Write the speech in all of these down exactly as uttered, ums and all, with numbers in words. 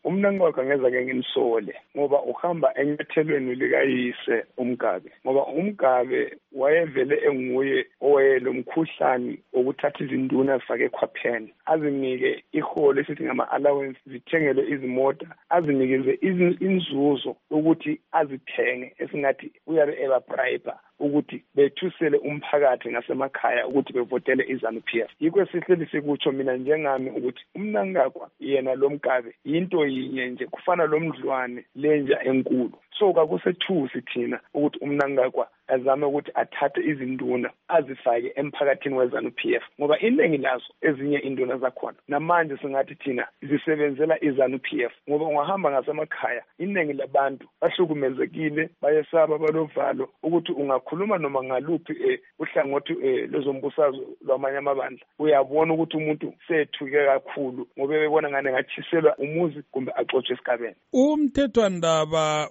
umnakwakhe ngeza-ke ngimsole ngoba uhamba enyathelweni likayise uMgabe, ngoba uMgabe wayevele enguye owayelo mkhuhlane okuthatha izinduna zifake ekhwapheni, azinike iholo esithi ngama-allowance, zithengele izimota, azinikeze inzuzo ukuthi azithenge, esingathi uyabe ebabribe ukuthi bethusele umphakathi ngasemakhaya ukuthi bevotele iZANU P F. Yikho esihleli sikutsho mina njengami ukuthi umnakwakhe yena lo Mgabe yinto yinye nje, kufana lo mdlwane lenja enkulu. So kakusethusi thina ukuthi umnakwakhe azame ukuthi athathe izinduna azifake emphakathini weZANU P F, ngoba iningi lazo ezinye induna zakhona namanje singathi thina zisebenzela iZANU P F, ngoba ungahamba ngasemakhaya iningi labantu bahlukumezekile, bayesaba, balovalo ukuthi ungakhuluma noma ngaluphi eh, uhlangothi eh, lezombusazwe lwamanye amabandla, uyabona ukuthi umuntu sethuke kakhulu ngoba bebona ngane ngathiselwa umuzi kumbe axotshe esigabeni. Umthethwandaba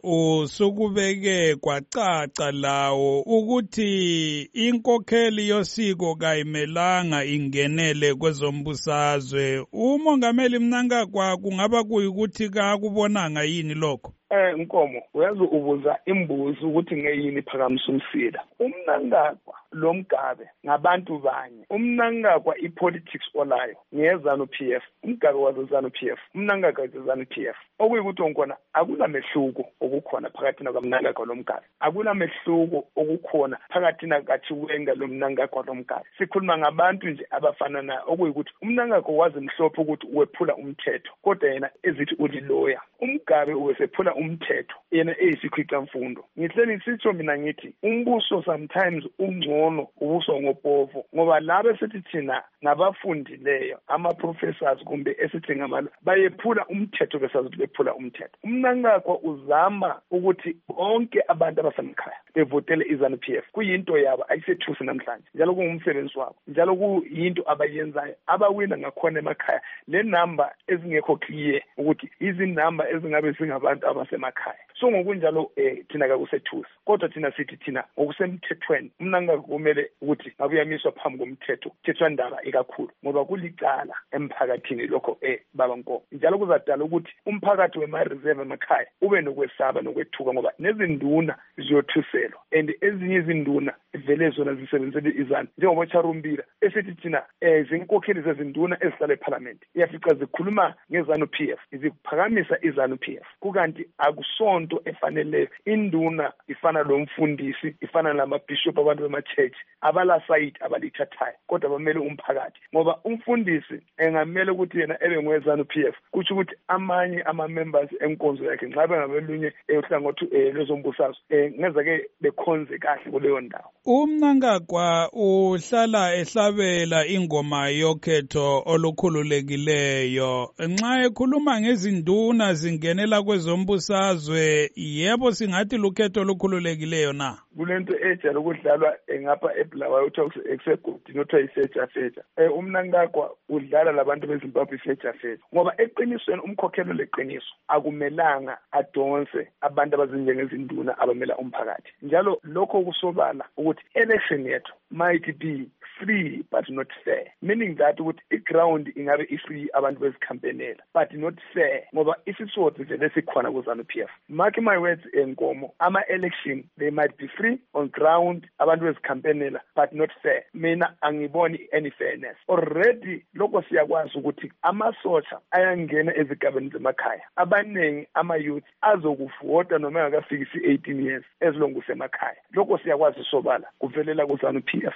usukubeke kwacaca lawo ukuthi inkokheli yosiko kayimelanga ingenele kwezombusazwe. Umongameli Mnangagwa kungaba kuyikuthi kakubonanga yini lokho? Eh Nkomo, uyazi ubuza imbuzi ukuthi ngeyini phakamisa umsila. UMnangagwa lo Mgabe ngabantu banye. UMnangagwa ipolitics olayo ngeZANU P F, uMgabe wazeZANU P F, uMnangagwa wazeZANU P F. Okuyikuthi onkona akula mehluko okukhona phakathi nakuMnangagwa lo Mgabe. Akula mehluko okukhona phakathi nakaThiwenga lo Mnangagwa lo Mgabe. Sikhuluma ngabantu nje abafana na, okuyikuthi uMnangagwa wazi mhlophe ukuthi uwephula umthetho, kodwa yena ezithi uliloya. uMgabe uwesephula umthetho yena eyisikhwica mfundo. Ngihleli sitsho mina ngithi umbuso sometimes ungcono ubuso ngopovo, ngoba laba sithi thina ngabafundileyo ama-professors kumbe esithi ngamalo bayephula umthetho besazi ukuthi bephula umthetho. UMnangagwa uzama ukuthi bonke abantu abasemakhaya bevotele iZANU P F. Kuyinto yabo ayisethusi namhlanje, njalo kungumsebenzi wabo, njalo kuyinto abayenzayo abawina ngakhona emakhaya. Le number ezingekho clear ukuthi izinamba ezingabe singabantu abasemakhaya. So ngokunjalo eh thina kakusethusi, kodwa thina sithi thina ngokusemthethweni uMnangagwa kumele ukuthi ngabuyamiswa phambi komthetho, umthethwandaba ikakhulu, ngoba kulicala emphakathini lokho eh baba Nkomo. Njalo kuzadala ukuthi umphakathi wema-reserve emakhaya ube nokwesaba nokwethuka, ngoba nezinduna ziyothuselwa and ezinye izinduna vele zona zisebenzele iZANU, njengoba Charumbila esithi thina eh zinkokheli zezinduna ezihlala eParliament iyafica zikhuluma ngeZANU P F, iziphakamisa iZANU P F, kukanti akusonto efanele. Induna ifana lo mfundisi, ifana namabishop, abantu bema-church abala side abalithathayo, kodwa bamele umphakathi, ngoba umfundisi engamele ukuthi yena ebe ngoweZANU P F, kutsho ukuthi amanye ama-members enkonzo yakhe nxa bengabelunye ehlangothi eh, lezombusazwe eh, ngeze-ke bekhonze kahle kuleyo ndawo. UMnangagwa uhlala ehlabela ingoma yokhetho olukhululekileyo. Nxa ekhuluma ngezinduna zingenela kwezombusazwe, yebo singathi lukhetho olukhululekileyo na? Kulento ejala ukudlalwa ngapha eBulawayo uthiwa ekusegudini othiwa iseja feja. Eh uMnangagwa udlala labantu beZimbabwe iseja feja, ngoba eqinisweni umkhokhelo leqiniso akumelanga adonse abantu abazinjengezinduna abamela umphakathi. Njalo lokho kusobala ukuthi election yethu might be free but not fair, meaning that ukuthi iground ingabe ifree abantu bezikhampenela but not fair, ngoba isisodwa vele sikhona kuZANU P F. Mark my words Nkomo, ama-election they might be free on ground abantu bezikhampenela but not fair. Mina angiboni any fairness. Already lokho siyakwazi ukuthi amasotsha ayangena ezigabeni zemakhaya, abaningi ama-youth azokuvota noma engakafikisi eighteen years as long usemakhaya. Lokho siyakwazi sobala kuvelela kuZANU P F.